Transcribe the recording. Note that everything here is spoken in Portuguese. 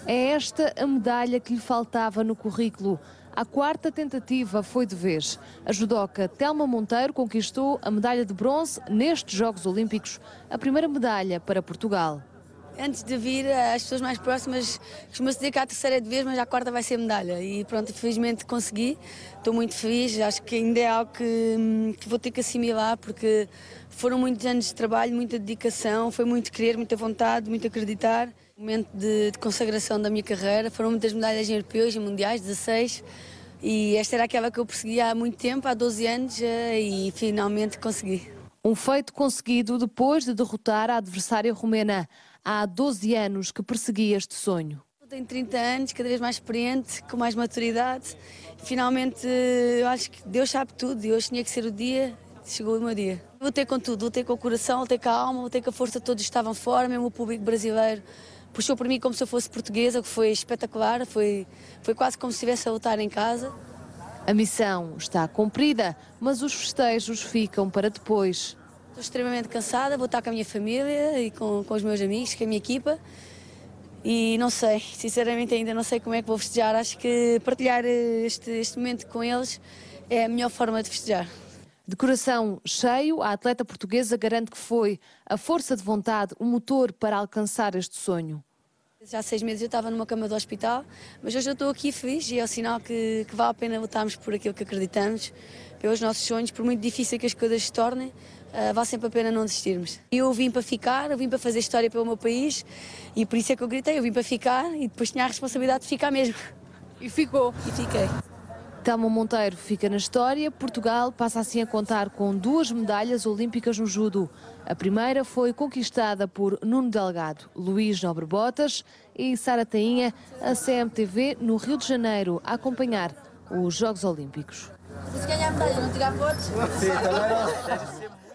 É esta a medalha que lhe faltava no currículo. A quarta tentativa foi de vez. A judoca Telma Monteiro conquistou a medalha de bronze nestes Jogos Olímpicos, a primeira medalha para Portugal. Antes de vir, as pessoas mais próximas costumam-se dizer que a terceira é de vez, mas a quarta vai ser medalha. E pronto, felizmente consegui. Estou muito feliz, acho que ainda é algo que vou ter que assimilar, porque foram muitos anos de trabalho, muita dedicação, foi muito querer, muita vontade, muito acreditar. Momento de consagração da minha carreira, foram muitas medalhas em europeus e mundiais, 16. E esta era aquela que eu perseguia há muito tempo, há 12 anos, e finalmente consegui. Um feito conseguido depois de derrotar a adversária romena. Há 12 anos que perseguia este sonho. Tenho 30 anos, cada vez mais experiente, com mais maturidade. Finalmente, eu acho que Deus sabe tudo e hoje tinha que ser o dia, chegou o meu dia. Lutei com tudo, lutei com o coração, lutei com a alma, lutei com a força, todos estavam fora, mesmo o público brasileiro puxou por mim como se eu fosse portuguesa, o que foi espetacular, foi quase como se estivesse a lutar em casa. A missão está cumprida, mas os festejos ficam para depois. Estou extremamente cansada, vou estar com a minha família e com os meus amigos, com a minha equipa. E não sei, sinceramente ainda não sei como é que vou festejar. Acho que partilhar este momento com eles é a melhor forma de festejar. De coração cheio, a atleta portuguesa garante que foi a força de vontade, o motor para alcançar este sonho. Já há 6 meses eu estava numa cama do hospital, mas hoje eu estou aqui feliz e é o sinal que vale a pena lutarmos por aquilo que acreditamos, pelos nossos sonhos, por muito difícil que as coisas se tornem, vale sempre a pena não desistirmos. Eu vim para ficar, eu vim para fazer história pelo meu país e por isso é que eu gritei, eu vim para ficar e depois tinha a responsabilidade de ficar mesmo. E ficou. E fiquei. Telma Monteiro fica na história. Portugal passa assim a contar com 2 medalhas olímpicas no judo. A primeira foi conquistada por Nuno Delgado, Luís Nobre Botas e Sara Tainha, a CMTV no Rio de Janeiro, a acompanhar os Jogos Olímpicos. Se ganhar a medalha, não tirar fotos? Sim, também não.